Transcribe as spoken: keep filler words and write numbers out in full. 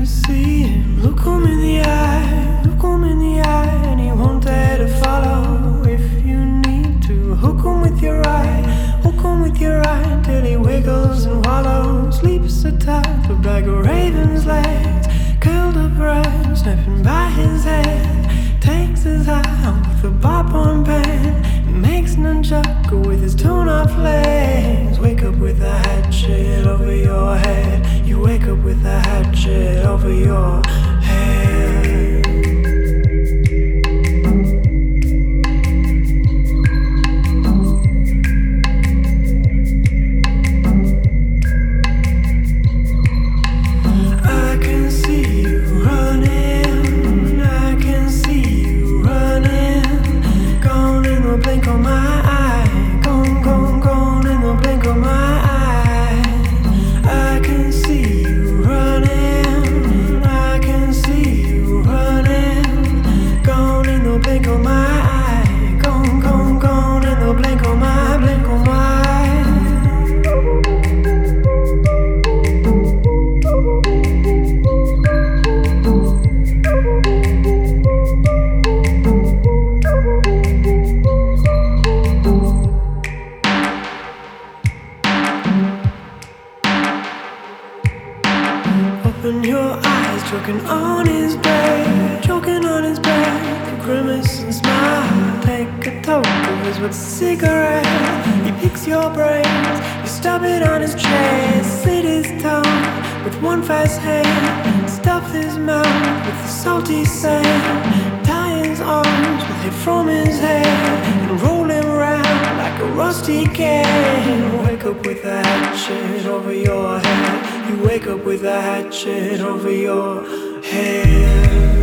see him. Look him in the eye, look him in the eye, and he won't dare to follow. If you need to, hook him with your eye, hook him with your eye, till he wiggles and wallows. Sleeps so tight, look like a raven's legs, curled up right, snapping by his head. Takes his eye with a bop on pen, makes nunchaku with his torn-off legs. Wake up with a hatchet over your head. You wake up with a hatchet over your head. I can see you running, I can see you running. Gone in the blink of my eye, gone, gone, gone in the blink of my eye. I can see you running, I can see you running. Gone in the blink of my eye, gone, gone, gone in the blink of my, blink of my eye. Open your eyes, choking on his back, choking on his back. The grimace and smile. Take a toke of his with cigarette. He picks your brains, you stub it on his chest, slit his tongue with one fast hand, stuff his mouth with the salty sand, tie his arms with it from his head, and roll him round like a rusty can. Wake up with a hatchet over your head. You wake up with a hatchet over your head.